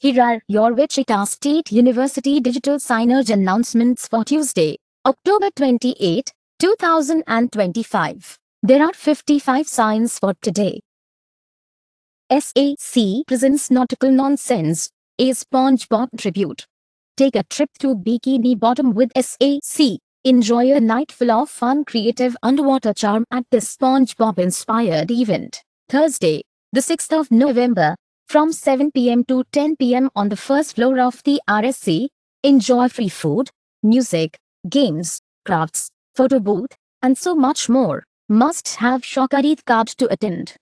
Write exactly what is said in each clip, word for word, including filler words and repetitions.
Here are your Wichita State University digital signage announcements for Tuesday, October twenty-eighth, two thousand twenty-five. There are fifty-five signs for today. S A C presents Nautical Nonsense, a SpongeBob tribute. Take a trip to Bikini Bottom with S A C. Enjoy a night full of fun, creative underwater charm at this SpongeBob-inspired event. Thursday, the sixth of November, from seven p m to ten p m on the first floor of the R S C. Enjoy free food, music, games, crafts, photo booth, and so much more. Must have Shawkareed card to attend.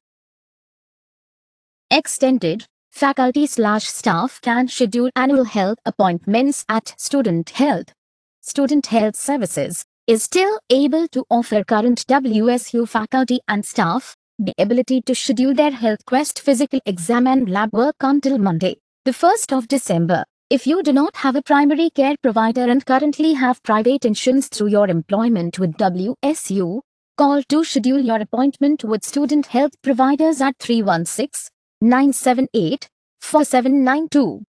Extended, faculty slash staff can schedule annual health appointments at Student Health. Student Health Services is still able to offer current W S U faculty and staff the ability to schedule their Health Quest physical exam and lab work until Monday, the first of December. If you do not have a primary care provider and currently have private insurance through your employment with W S U, call to schedule your appointment with student health providers at three one six, nine seven eight, four seven nine two.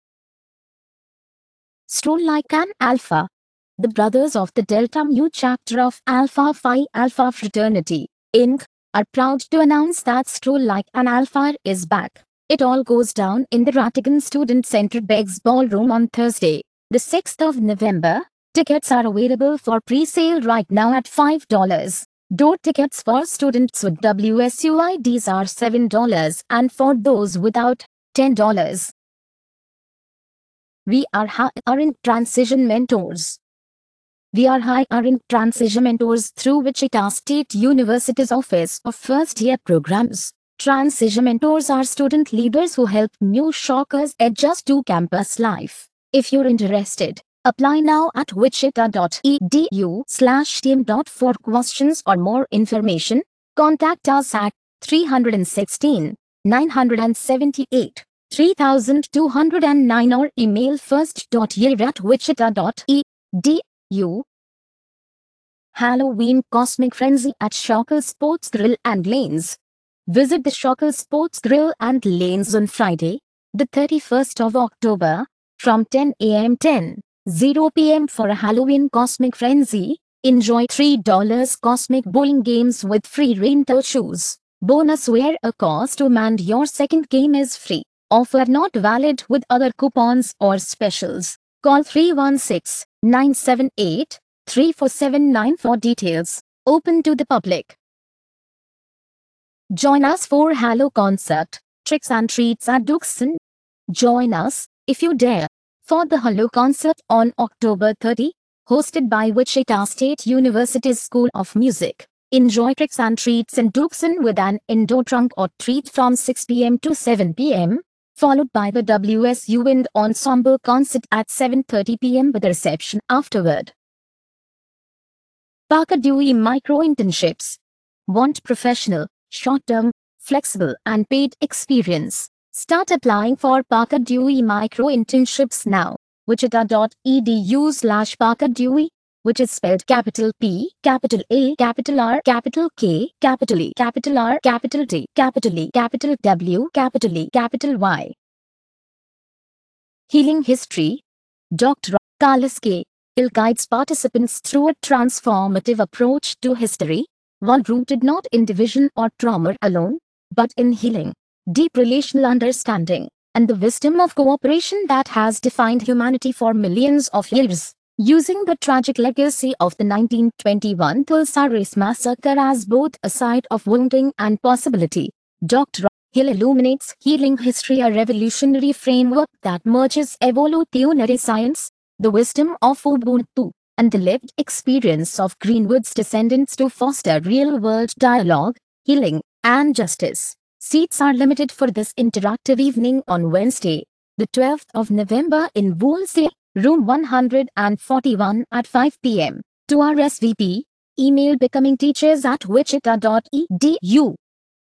Stroll like an Alpha. The brothers of the Delta Mu chapter of Alpha Phi Alpha Fraternity, Incorporated, are proud to announce that Stroll Like an Alpha is back. It all goes down in the Rattigan Student Center Beggs Ballroom on Thursday, the sixth of November. Tickets are available for pre-sale right now at five dollars. Door tickets for students with W S U I Ds are seven dollars and for those without, ten dollars. We are hiring transition mentors. We are hiring transition mentors through Wichita State University's Office of First Year Programs. Transition mentors are student leaders who help new shockers adjust to campus life. If you're interested, apply now at wichita.edu slash team. For questions or more information, contact us at three one six, nine seven eight, three two zero nine or email first.year at wichita.edu. You. Halloween Cosmic Frenzy at Shocker Sports Grill and Lanes. Visit the Shocker Sports Grill and Lanes on Friday, the thirty-first of October, from ten a m to ten p m for a Halloween Cosmic Frenzy. Enjoy three dollar Cosmic Bowling games with free rental shoes. Bonus: wear a costume and your second game is free. Offer not valid with other coupons or specials. Call three one six, nine seven eight, three four seven nine for details. Open to the public. Join us for Halo concert, Tricks and Treats at Duxon. Join us, if you dare, for the Halo concert on October thirtieth, hosted by Wichita State University's School of Music. Enjoy Tricks and Treats in Duxon with an indoor trunk or treat from six p m to seven p m, followed by the W S U Wind Ensemble concert at seven thirty p m with a reception afterward. Parker Dewey Micro Internships. Want professional, short-term, flexible and paid experience? Start applying for Parker Dewey Micro Internships now. Wichita.edu slash Parker Dewey, which is spelled capital P, capital A, capital R, capital K, capital E, capital R, capital T, capital E, capital W, capital E, capital Y. Healing History. Doctor Carlos K. Hill guides participants through a transformative approach to history, one rooted not in division or trauma alone, but in healing, deep relational understanding, and the wisdom of cooperation that has defined humanity for millions of years. Using the tragic legacy of the nineteen twenty-one Tulsa Race Massacre as both a site of wounding and possibility, Doctor Hill illuminates Healing History, a revolutionary framework that merges evolutionary science, the wisdom of Ubuntu, and the lived experience of Greenwood's descendants to foster real-world dialogue, healing, and justice. Seats are limited for this interactive evening on Wednesday, the twelfth of November in Woolsey, room one forty-one at five p m To R S V P, email becomingteachers at wichita.edu.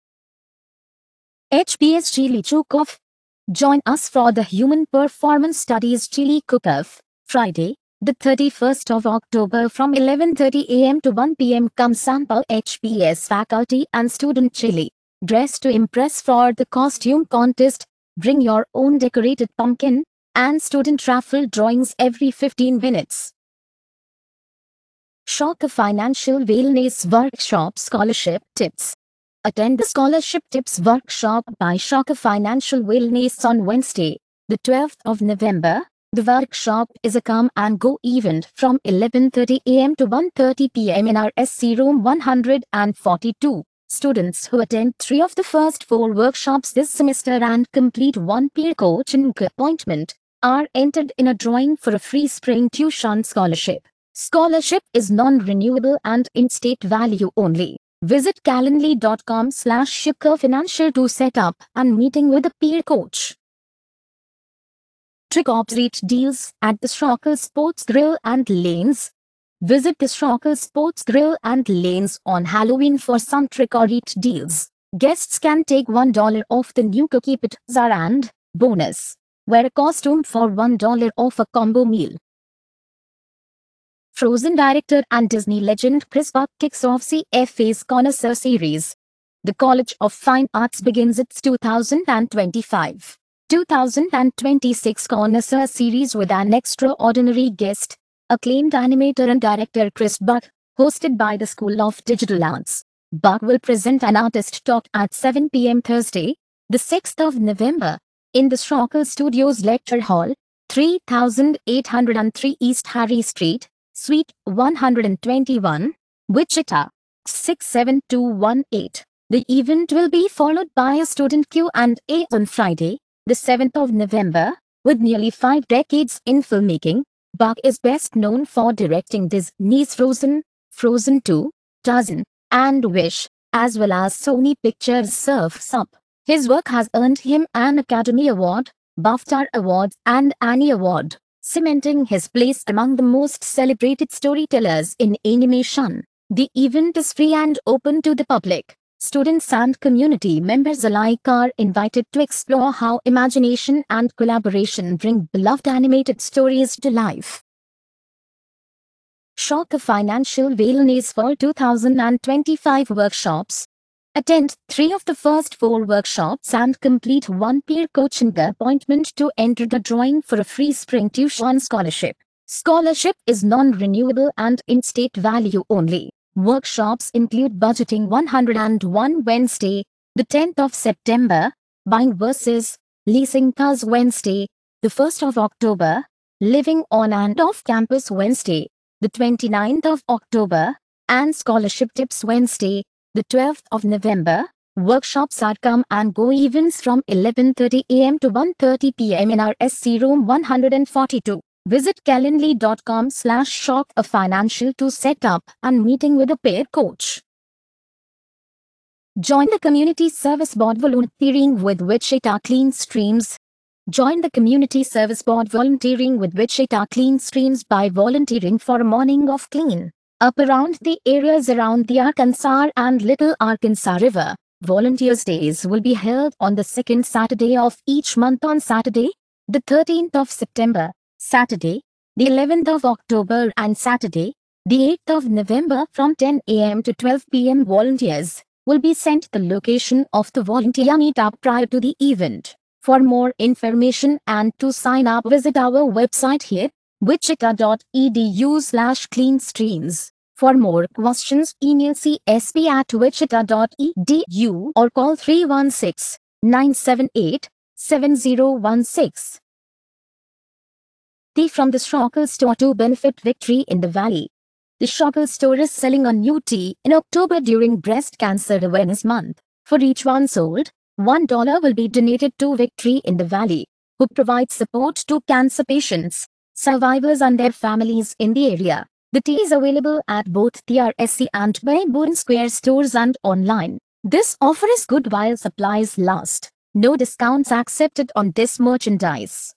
H P S Chili Cook-Off. Join us for the Human Performance Studies Chili Cook-Off, Friday, the thirty-first of October from eleven thirty a m to one p m Come sample H P S faculty and student chili. Dress to impress for the costume contest. Bring your own decorated pumpkin, and student raffle drawings every fifteen minutes. Shocker Financial Wellness Workshop Scholarship Tips. Attend the Scholarship Tips Workshop by Shocker Financial Wellness on Wednesday, the twelfth of November. The workshop is a come and go event from eleven thirty a m to one thirty p m in our S C room one hundred forty-two. Students who attend three of the first four workshops this semester and complete one peer coaching appointment are entered in a drawing for a free spring tuition scholarship. Scholarship is non-renewable and in-state value only. Visit calendly dot com slash Shocker Financial to set up and meeting with a peer coach. Trick or treat deals at the Shocker Sports Grill and Lanes. Visit the Shocker Sports Grill and Lanes on Halloween for some trick or treat deals. Guests can take one dollar off the new Cookie Pizza and bonus. Wear a costume for one dollar off a combo meal. Frozen director and Disney legend Chris Buck kicks off C F A's Connoisseur series. The College of Fine Arts begins its two thousand twenty-five two thousand twenty-six Connoisseur series with an extraordinary guest, acclaimed animator and director Chris Buck, hosted by the School of Digital Arts. Buck will present an artist talk at seven p m Thursday, the sixth of November, in the Shocker Studios Lecture Hall, three thousand eight hundred three East Harry Street, Suite one hundred twenty-one, Wichita, six seven two one eight. The event will be followed by a student Q and A on Friday, the seventh of November. With nearly five decades in filmmaking, Buck is best known for directing Disney's Frozen, Frozen two, Tarzan, and Wish, as well as Sony Pictures' Surf's Up. His work has earned him an Academy Award, BAFTA Award, and Annie Award, cementing his place among the most celebrated storytellers in animation. The event is free and open to the public. Students and community members alike are invited to explore how imagination and collaboration bring beloved animated stories to life. Shocker Financial Wellness for two thousand twenty-five workshops. Attend three of the first four workshops and complete one peer coaching appointment to enter the drawing for a free spring tuition scholarship. Scholarship is non-renewable and in-state value only. Workshops include Budgeting one hundred one Wednesday, the tenth of September, Buying versus Leasing Cars Wednesday, the first of October, Living on and off campus Wednesday, the twenty-ninth of October, and Scholarship Tips Wednesday, the twelfth of November. Workshops are come and go events from eleven thirty a m to one thirty p m in our S C room one hundred forty-two. Visit calendly dot com slash Shocker Financial to set up and meeting with a peer coach. Join the Community Service Board Volunteering with Wichita Clean Streams. Join the Community Service Board Volunteering with Wichita Clean Streams by volunteering for a morning of clean up around the areas around the Arkansas and Little Arkansas River. Volunteers Days will be held on the second Saturday of each month on Saturday, the thirteenth of September, Saturday, the eleventh of October and Saturday, the eighth of November from ten a m to twelve p m Volunteers will be sent the location of the volunteer meetup prior to the event. For more information and to sign up, visit our website here, wichita dot e d u slash clean streams. For more questions, email c s p at wichita dot e d u or call three one six, nine seven eight, seven zero one six. Tea from the Shocker store to benefit Victory in the Valley. The Shocker store is selling a new tea in October during Breast Cancer Awareness Month. For each one sold, one dollar will be donated to Victory in the Valley, who provides support to cancer patients, survivors and their families in the area. The tea is available at both T R S C and Bayburn Square stores and online. This offer is good while supplies last. No discounts accepted on this merchandise.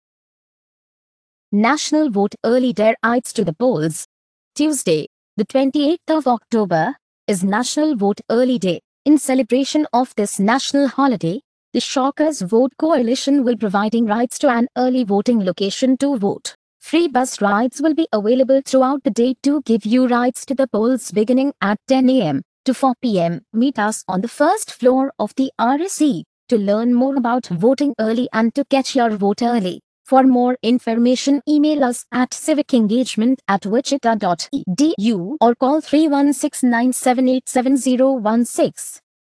National Vote Early Day Rides to the Polls. Tuesday, the twenty-eighth of October, is National Vote Early Day. In celebration of this national holiday, the Shockers Vote Coalition will be providing rides to an early voting location to vote. Free bus rides will be available throughout the day to give you rides to the polls beginning at ten a m to four p m Meet us on the first floor of the R S C to learn more about voting early and to catch your vote early. For more information, email us at civicengagement at wichita dot e d u or call three one six nine seven eight seven zero one six.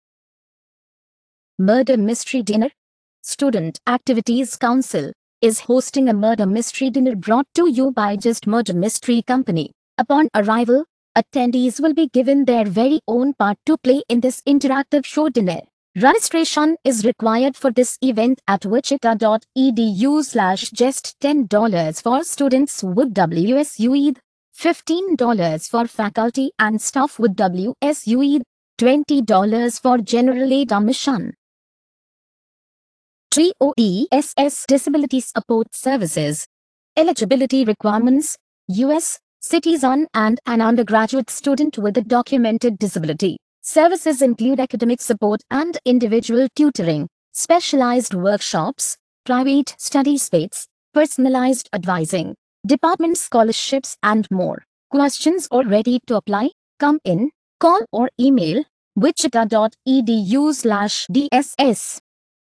Murder Mystery Dinner. Student Activities Council is hosting a murder mystery dinner brought to you by Just Murder Mystery Company. Upon arrival, attendees will be given their very own part to play in this interactive show dinner. Registration is required for this event at wichita dot e d u slash just ten dollars for students with W S U E D, fifteen dollars for faculty and staff with W S U E D, twenty dollars for general admission. T O E S S Disability Support Services. Eligibility requirements: U S citizen and an undergraduate student with a documented disability. Services include academic support and individual tutoring, specialized workshops, private study space, personalized advising, department scholarships, and more. Questions or ready to apply? Come in, call or email wichita dot e d u slash d s s.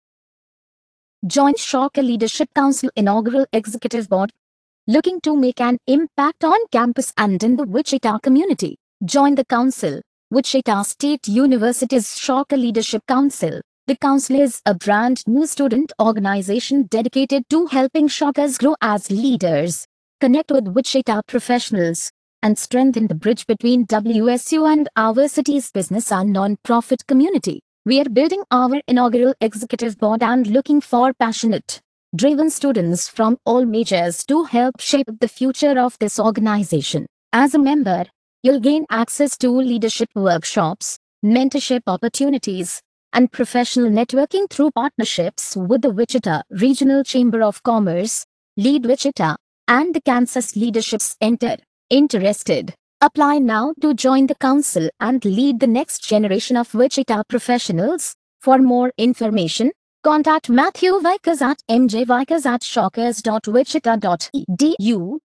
Join Shocker Leadership Council Inaugural Executive Board. Looking to make an impact on campus and in the Wichita community? Join the council. Wichita State University's Shocker Leadership Council. The council is a brand new student organization dedicated to helping Shockers grow as leaders, connect with Wichita professionals, and strengthen the bridge between W S U and our city's business and non-profit community. We are building our inaugural executive board and looking for passionate, driven students from all majors to help shape the future of this organization. As a member, you'll gain access to leadership workshops, mentorship opportunities, and professional networking through partnerships with the Wichita Regional Chamber of Commerce, Lead Wichita, and the Kansas Leadership Center. Interested? Apply now to join the council and lead the next generation of Wichita professionals. For more information, contact Matthew Vickers at m j vickers at shockers dot wichita dot e d u.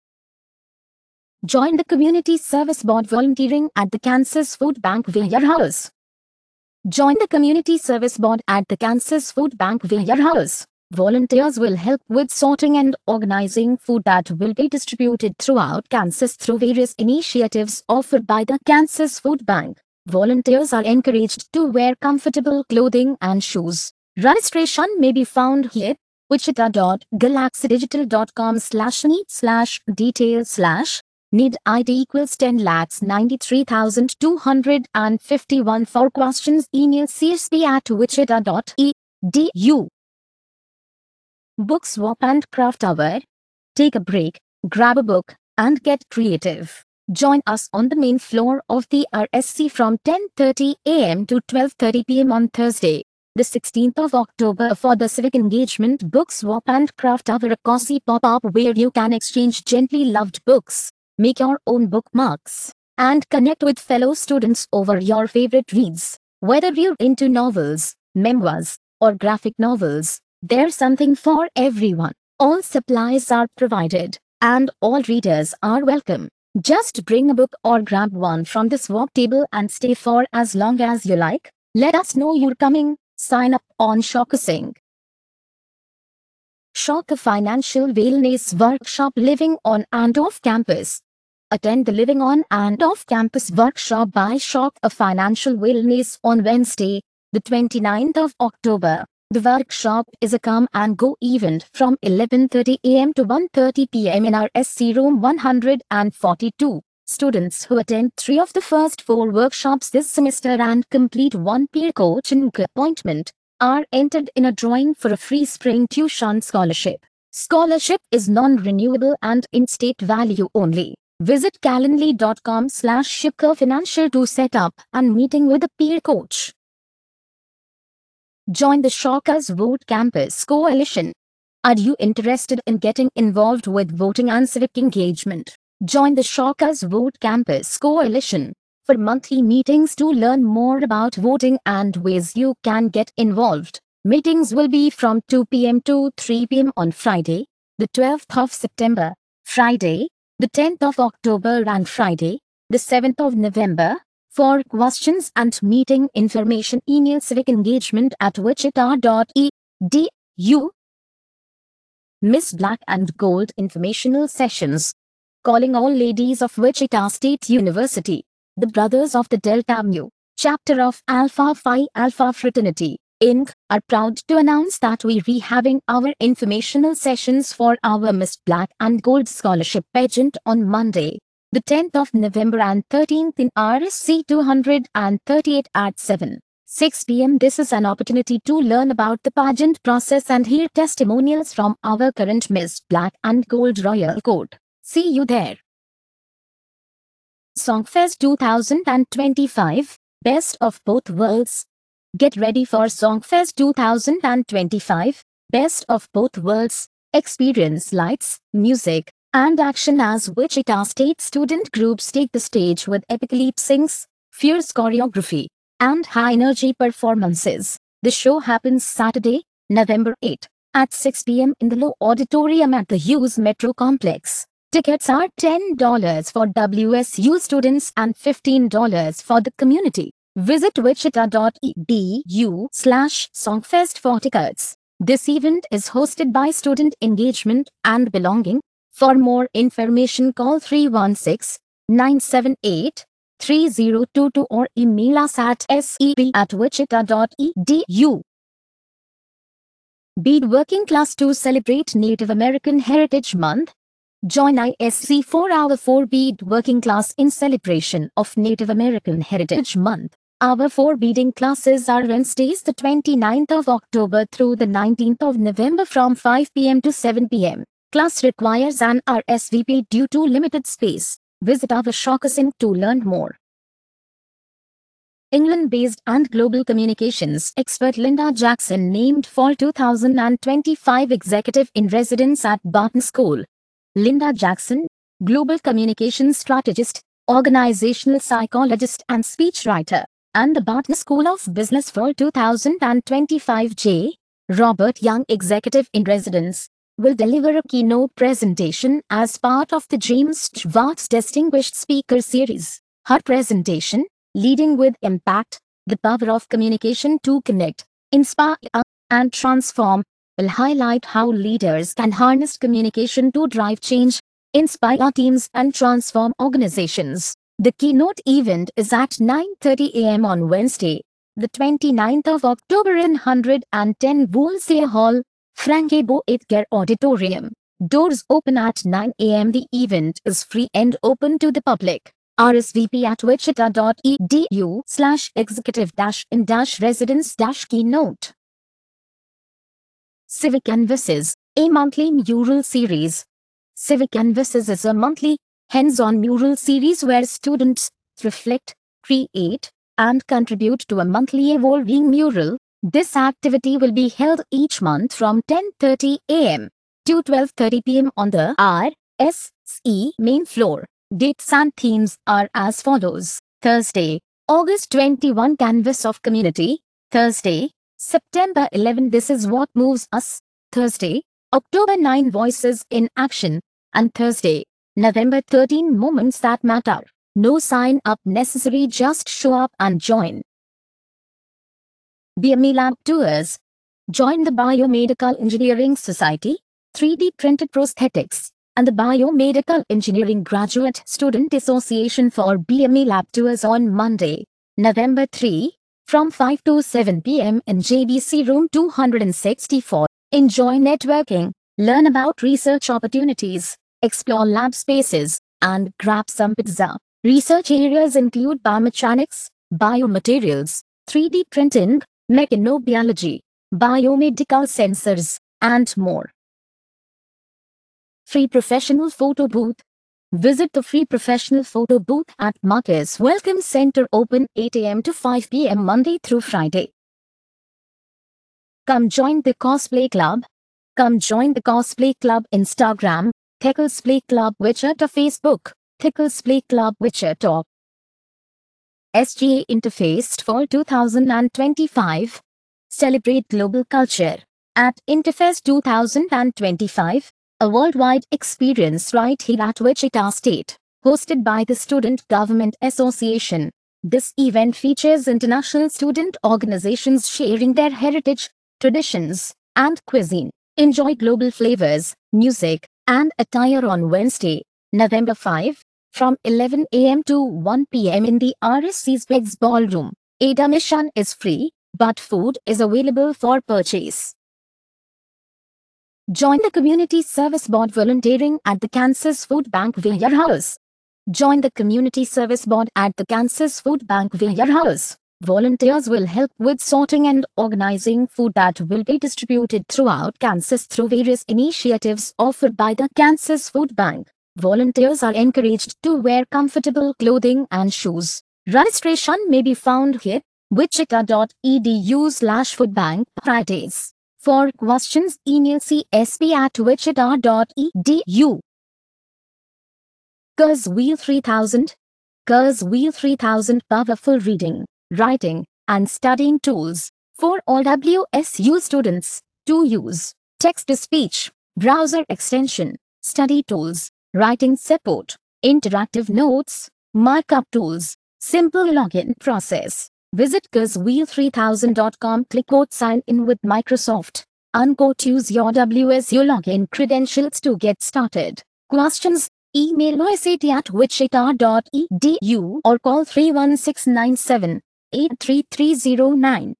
Join the Community Service Board volunteering at the Kansas Food Bank Warehouse. Join the Community Service Board at the Kansas Food Bank Warehouse. Volunteers will help with sorting and organizing food that will be distributed throughout Kansas through various initiatives offered by the Kansas Food Bank. Volunteers are encouraged to wear comfortable clothing and shoes. Registration may be found here. wichita dot galaxy digital dot com slash need slash details slash need I D equals ten lakhs ninety-three thousand two hundred fifty-one. For questions, email c s p at wichita dot e d u. Book Swap and Craft Hour. Take a break, grab a book, and get creative. Join us on the main floor of the R S C from ten thirty a m to twelve thirty p m on Thursday, the sixteenth of October for the Civic Engagement Book Swap and Craft Hour, a cozy pop-up where you can exchange gently loved books, make your own bookmarks, and connect with fellow students over your favorite reads. Whether you're into novels, memoirs, or graphic novels, there's something for everyone. All supplies are provided, and all readers are welcome. Just bring a book or grab one from the swap table and stay for as long as you like. Let us know you're coming. Sign up on Shockasing. Shocker Financial Wellness Workshop Living on and Off Campus. Attend the Living on and Off Campus Workshop by Shocker Financial Wellness on Wednesday, the twenty-ninth of October. The workshop is a come and go event from eleven thirty a m to one thirty p m in R S C room one forty-two. Students who attend three of the first four workshops this semester and complete one peer coaching appointment are entered in a drawing for a free spring tuition scholarship. Scholarship is non-renewable and in-state value only. Visit calendly dot com slash Shocker Financial to set up and meeting with a peer coach. Join the Shockers Vote Campus Coalition. Are you interested in getting involved with voting and civic engagement? Join the Shockers Vote Campus Coalition for monthly meetings to learn more about voting and ways you can get involved. Meetings will be from two p m to three p m on Friday, the twelfth of September, Friday, the tenth of October, and Friday, the seventh of November. For questions and meeting information, email civicengagement at wichita dot e d u. Miss Black and Gold informational sessions. Calling all ladies of Wichita State University, the Brothers of the Delta Mu, chapter of Alpha Phi Alpha Fraternity, Incorporated, are proud to announce that we are having our informational sessions for our Miss Black and Gold Scholarship pageant on Monday, the tenth of November and thirteenth in R S C two thirty-eight at seven six p m This is an opportunity to learn about the pageant process and hear testimonials from our current Miss Black and Gold Royal Court. See you there. Songfest two thousand twenty-five, Best of Both Worlds. Get ready for Songfest two thousand twenty-five, Best of Both Worlds. Experience lights, music, and action as Wichita State student groups take the stage with epic lip syncs, fierce choreography, and high-energy performances. The show happens Saturday, November eighth, at six p m in the Low Auditorium at the Hughes Metro Complex. Tickets are ten dollars for W S U students and fifteen dollars for the community. Visit wichita.edu slash songfest for tickets. This event is hosted by Student Engagement and Belonging. For more information, call three one six, nine seven eight, three zero two two or email us at sep at wichita.edu. Be working class to celebrate Native American Heritage Month. Join I S C for our four bead working class in celebration of Native American Heritage Month. Our four beading classes are Wednesdays the twenty-ninth of October through the nineteenth of November from five p m to seven p m Class requires an R S V P due to limited space. Visit our Shaucasing to learn more. England-based and global communications expert Linda Jackson named for two thousand twenty-five Executive in Residence at Barton School. Linda Jackson, global communications strategist, organizational psychologist and speechwriter, and the Barton School of Business for two thousand twenty-five J. Robert Young Executive in Residence, will deliver a keynote presentation as part of the James Schwartz Distinguished Speaker Series. Her presentation, Leading with Impact, the Power of Communication to Connect, Inspire, and Transform, will highlight how leaders can harness communication to drive change, inspire teams, and transform organizations. The keynote event is at nine thirty a m on Wednesday, the twenty-ninth of October in one hundred ten Woolsey Hall, Frank-Bo Edgar Auditorium. Doors open at nine a m The event is free and open to the public. R S V P at wichita.edu slash executive dash in dash residence dash keynote. Civic Canvases, a monthly mural series. Civic Canvases is a monthly, hands-on mural series where students reflect, create, and contribute to a monthly evolving mural. This activity will be held each month from ten thirty a m to twelve thirty p m on the R S C main floor. Dates and themes are as follows. Thursday, August twenty-first Canvas of Community. Thursday, September eleventh This is What Moves Us. Thursday, October ninth Voices in Action. And Thursday, November thirteenth Moments That Matter. No sign up necessary, just show up and join. B M E Lab Tours. Join the Biomedical Engineering Society, three D Printed Prosthetics, and the Biomedical Engineering Graduate Student Association for B M E Lab Tours on Monday, November third, from five to seven p m in J B C Room two sixty-four. Enjoy networking, learn about research opportunities, explore lab spaces, and grab some pizza. Research areas include biomechanics, biomaterials, three D printing, mechanobiology, biomedical sensors, and more. Free Professional Photo Booth. Visit the Free Professional Photo Booth at Marcus Welcome Center, open eight a m to five p m Monday through Friday. Come join the Cosplay Club. Come join the Cosplay Club Instagram, Thicklesplay Club Wichita Facebook, Thicklesplay Club Wichita. S G A Interfaced for two thousand twenty-five. Celebrate global culture at Interfest two thousand twenty-five, a worldwide experience right here at Wichita State, hosted by the Student Government Association. This event features international student organizations sharing their heritage, traditions, and cuisine. Enjoy global flavors, music, and attire on Wednesday, November fifth, from eleven a m to one p m in the R S C's Vegs Ballroom. Admission is free, but food is available for purchase. Join the Community Service Board volunteering at the Kansas Food Bank Warehouse. Join the Community Service Board at the Kansas Food Bank Warehouse. Volunteers will help with sorting and organizing food that will be distributed throughout Kansas through various initiatives offered by the Kansas Food Bank. Volunteers are encouraged to wear comfortable clothing and shoes. Registration may be found here, wichita dot e d u slash foodbank Fridays. For questions, email c s p at wichita dot e d u. Kurzweil three thousand. Kurzweil three thousand powerful reading, writing, and studying tools for all W S U students to use. Text-to-speech, browser extension, study tools, writing support, interactive notes, markup tools, simple login process. Visit kurzweil three thousand dot com, click quote sign in with Microsoft. Unquote use your W S U login credentials to get started. Questions? Email O S A T at wichita dot e d u or call three one six nine seven eight three three zero nine.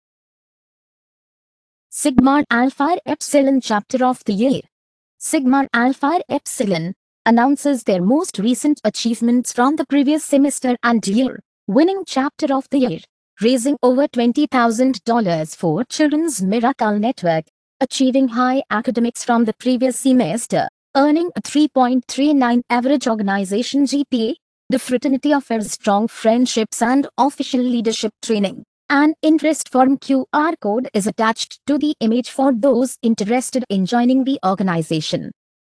Sigma Alpha Epsilon Chapter of the Year. Sigma Alpha Epsilon announces their most recent achievements from the previous semester and year. Winning Chapter of the Year, raising over twenty thousand dollars for Children's Miracle Network, achieving high academics from the previous semester, earning a three point three nine average organization G P A. The fraternity offers strong friendships and official leadership training. An interest form Q R code is attached to the image for those interested in joining the organization.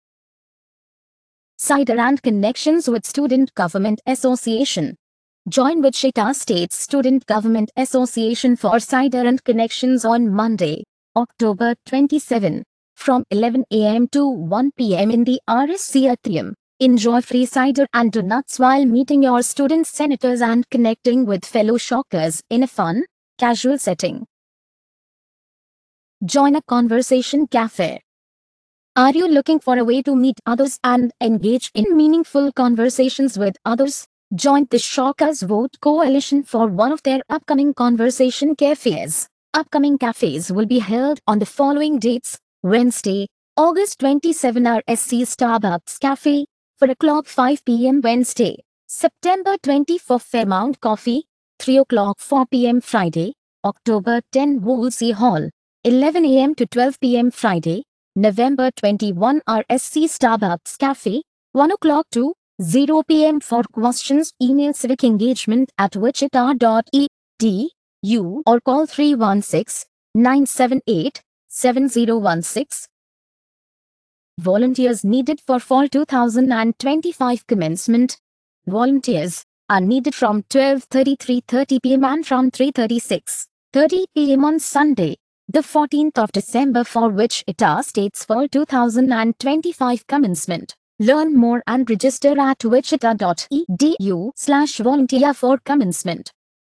Cider and connections with Student Government Association. Join Wichita State's Student Government Association for Cider and Connections on Monday, October twenty-seventh, from eleven a m to one p m in the R S C atrium. Enjoy free cider and donuts while meeting your student senators and connecting with fellow Shockers in a fun, casual setting. Join a conversation cafe. Are you looking for a way to meet others and engage in meaningful conversations with others? Join the Shockers Vote Coalition for one of their upcoming conversation cafes. Upcoming cafes will be held on the following dates: Wednesday, August twenty-seventh, R S C Starbucks Cafe, four o'clock five p m Wednesday, September twenty-fourth, Fairmount Coffee, three o'clock four p m Friday, October tenth, Woolsey Hall, eleven a m to twelve p m Friday, November twenty-first, R S C Starbucks Cafe, one o'clock to zero p m For questions, email civicengagement at wichita dot e d u or call three one six nine seven eight seven zero one six. Volunteers needed for fall two thousand twenty-five commencement. Volunteers are needed from twelve thirty to three thirty p m and from three thirty to six thirty p m on Sunday, the fourteenth of December for Wichita State's fall two thousand twenty-five commencement. Learn more and register at wichita dot e d u slash volunteer for commencement.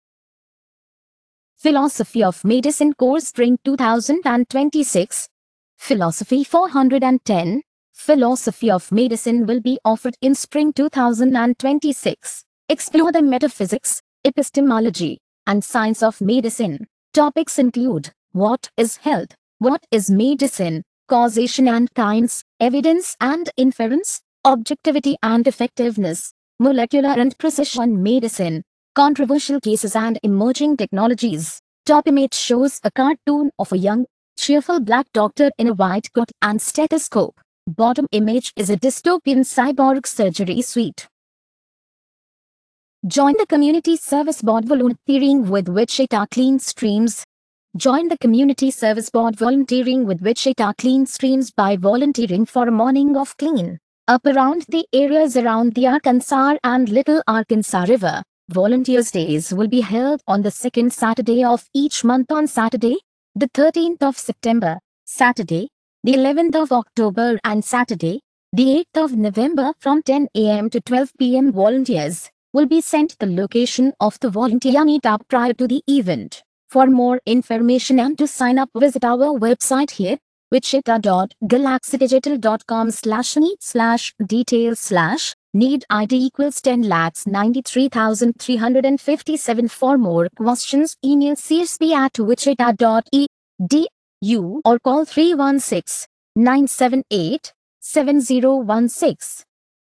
Philosophy of Medicine Course Spring two thousand twenty-six. Philosophy four hundred ten. Philosophy of Medicine will be offered in Spring two thousand twenty-six. Explore the metaphysics, epistemology, and science of medicine. Topics include: what is health, what is medicine, causation and kinds, evidence and inference, objectivity and effectiveness, molecular and precision medicine, controversial cases and emerging technologies. Top image shows a cartoon of a young, cheerful black doctor in a white coat and stethoscope. Bottom image is a dystopian cyborg surgery suite. Join the Community Service Board volunteering with Wichita Clean Streams. Join the Community Service Board volunteering with Wichita Clean Streams by volunteering for a morning of clean up around the areas around the Arkansas and Little Arkansas River. Volunteers Days will be held on the second Saturday of each month on Saturday, the thirteenth of September, Saturday, the eleventh of October and Saturday, the eighth of November from ten a m to twelve p m Volunteers will be sent the location of the volunteer meetup prior to the event. For more information and to sign up, visit our website here, wichita.galaxydigital.com slash need slash details slash need I D equals ten lakhs ninety-three thousand three hundred fifty-seven. For more questions, email csp at wichita.edu or call three one six, nine seven eight, seven zero one six.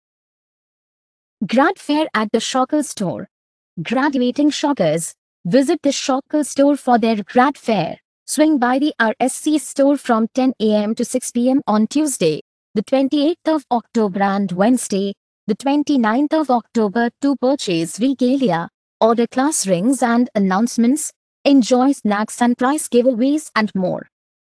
Grad Fair at the Shocker Store. Graduating Shockers, visit the Shocker Store for their Grad Fair. Swing by the R S C store from ten a m to six p m on Tuesday, the twenty-eighth of October and Wednesday, the twenty-ninth of October to purchase regalia, order class rings and announcements, enjoy snacks and prize giveaways and more.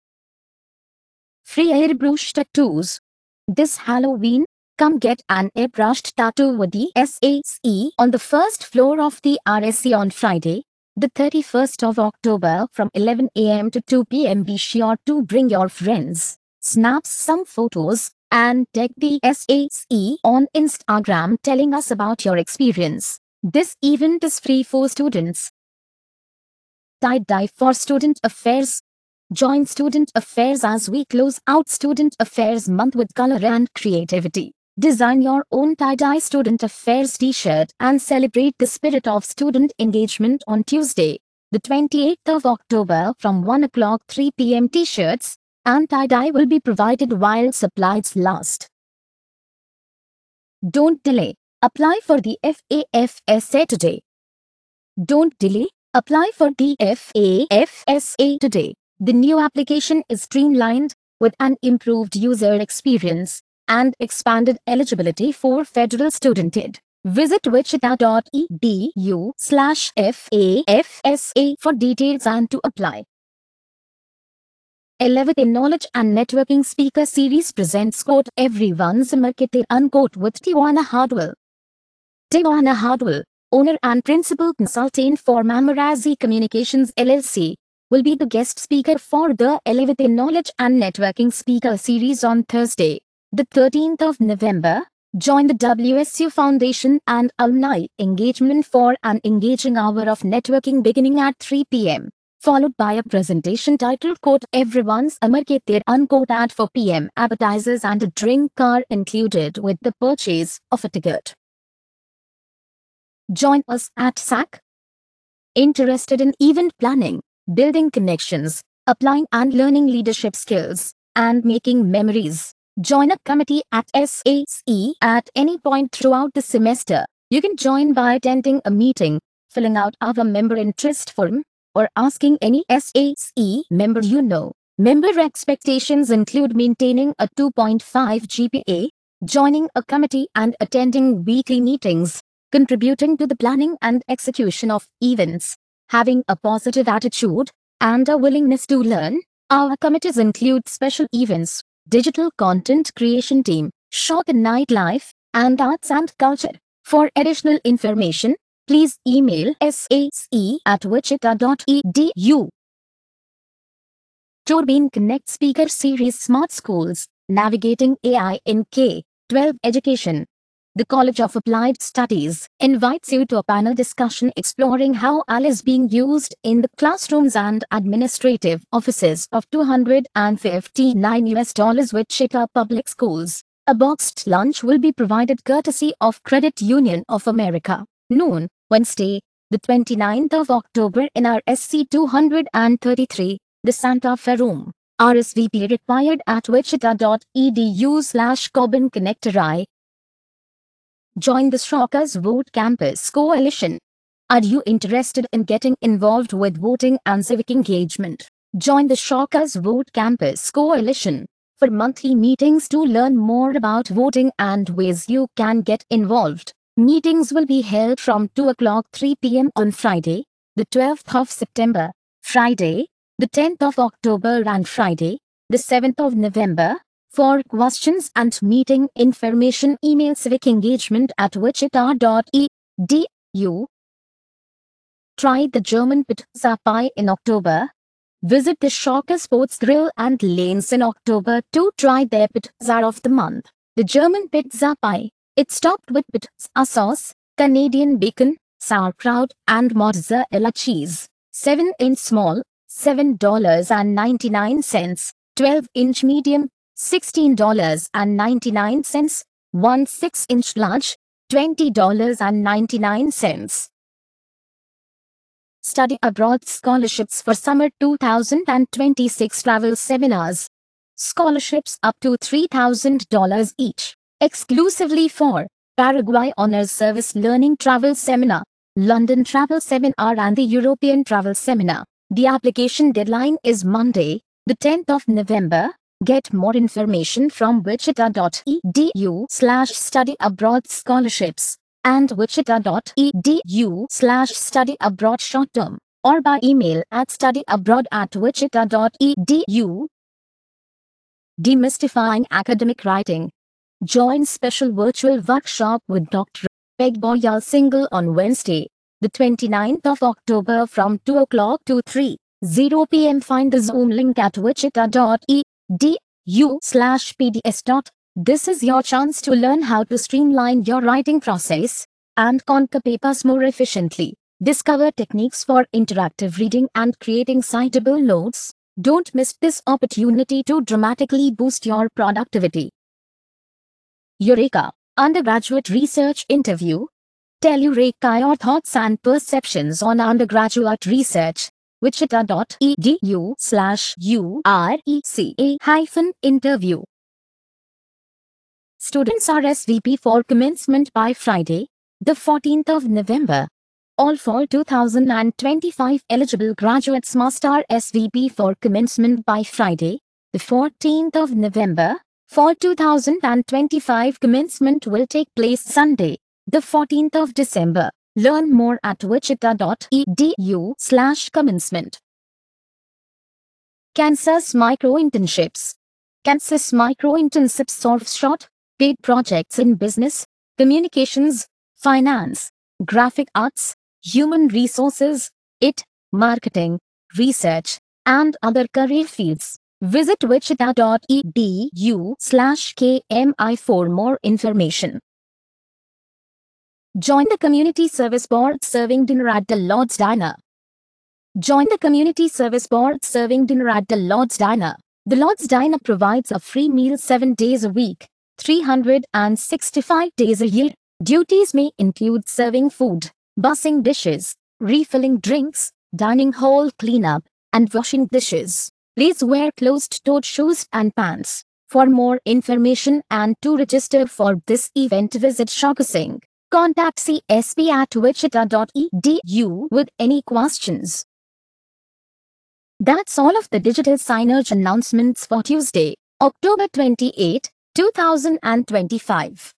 Free airbrush tattoos. This Halloween, come get an airbrushed tattoo with the S A C on the first floor of the R S C on Friday, the thirty-first of October from eleven a m to two p m Be sure to bring your friends, snap some photos, and tag the S A C on Instagram telling us about your experience. This event is free for students. Tie-dye for Student Affairs. Join Student Affairs as we close out Student Affairs Month with color and creativity. Design your own tie-dye Student Affairs t-shirt and celebrate the spirit of student engagement on Tuesday, the twenty-eighth of October from one o'clock three p m T-shirts and tie-dye will be provided while supplies last. Don't delay. Apply for the F A F S A today. Don't delay. Apply for the F A F S A today. The new application is streamlined with an improved user experience and expanded eligibility for federal student aid. Visit wichita.edu slash FAFSA for details and to apply. Elevate Knowledge and Networking Speaker Series presents quote everyone's marketer unquote with Tiwana Hardwell. Tiwana Hardwell, owner and principal consultant for Mamarazzi Communications L L C, will be the guest speaker for the Elevate Knowledge and Networking Speaker Series on Thursday, the thirteenth of November. Join the W S U Foundation and Alumni Engagement for an engaging hour of networking beginning at three p m, followed by a presentation titled quote Everyone's Amarketer unquote at four p m Appetizers and a drink are included with the purchase of a ticket. Join us at S A C. Interested in event planning, building connections, applying and learning leadership skills, and making memories? Join a committee at S A C at any point throughout the semester. You can join by attending a meeting, filling out our member interest form, or asking any S A C member you know. Member expectations include maintaining a two point five G P A, joining a committee and attending weekly meetings, contributing to the planning and execution of events, having a positive attitude, and a willingness to learn. Our committees include special events, digital content creation team, shop and nightlife, and arts and culture. For additional information, please email sac at wichita dot e d u. Turbine Connect Speaker Series Smart Schools, Navigating A I in K twelve Education. The College of Applied Studies invites you to a panel discussion exploring how A I is being used in the classrooms and administrative offices of two hundred fifty-nine U S dollars Wichita Public Schools. A boxed lunch will be provided courtesy of Credit Union of America. Noon, Wednesday, the twenty-ninth of October in our S C two thirty-three, the Santa Fe Room. R S V P required at wichita dot e d u slash Corbin Connector. Join the Shockers Vote Campus Coalition. Are you interested in getting involved with voting and civic engagement? Join the Shockers Vote Campus Coalition for monthly meetings to learn more about voting and ways you can get involved. Meetings will be held from two o'clock three p m on Friday, the twelfth of September, Friday, the tenth of October and Friday, the seventh of November. For questions and meeting information, email civic engagement at wichita dot e d u. Try the German pizza pie in October. Visit the Shocker Sports Grill and Lanes in October to try their pizza of the month. The German pizza pie. It's topped with pizza sauce, Canadian bacon, sauerkraut, and mozzarella cheese. seven inch small, seven dollars and ninety-nine cents. twelve inch medium, sixteen dollars and ninety-nine cents, one six inch large, twenty dollars and ninety-nine cents. Study abroad scholarships for summer two thousand twenty-six travel seminars. Scholarships up to three thousand dollars each, exclusively for Paraguay Honors Service Learning Travel Seminar, London Travel Seminar and the European Travel Seminar. The application deadline is Monday, the tenth of November. Get more information from wichita.edu slash study abroad scholarships and wichita.edu slash study abroad short term, or by email at studyabroad at wichita.edu. Demystifying academic writing. Join special virtual workshop with Doctor Peg Boyal Single on Wednesday, the twenty-ninth of October from two o'clock to three p m Find the Zoom link at wichita.edu slash pds. This is your chance to learn how to streamline your writing process and conquer papers more efficiently. Discover techniques for interactive reading and creating citable notes. Don't miss this opportunity to dramatically boost your productivity. Eureka! Undergraduate Research Interview. Tell Eureka your thoughts and perceptions on undergraduate research. wichita.edu slash URECA hyphen interview. Students R S V P for commencement by Friday, the fourteenth of November. All fall two thousand twenty-five eligible graduates must R S V P for commencement by Friday, the fourteenth of November. Fall two thousand twenty-five commencement will take place Sunday, the fourteenth of December. Learn more at wichita.edu slash commencement. Kansas Micro Internships. Kansas Micro Internships offers short, paid projects in business, communications, finance, graphic arts, human resources, I T, marketing, research, and other career fields. Visit wichita.edu slash KMI for more information. Join the Community Service Board serving dinner at the Lord's Diner. Join the Community Service Board serving dinner at the Lord's Diner. The Lord's Diner provides a free meal seven days a week, three hundred sixty-five days a year. Duties may include serving food, bussing dishes, refilling drinks, dining hall cleanup, and washing dishes. Please wear closed-toed shoes and pants. For more information and to register for this event, visit Shogusing. Contact C S P at wichita.edu with any questions. That's all of the digital signage announcements for Tuesday, October twenty-eighth, two thousand twenty-five.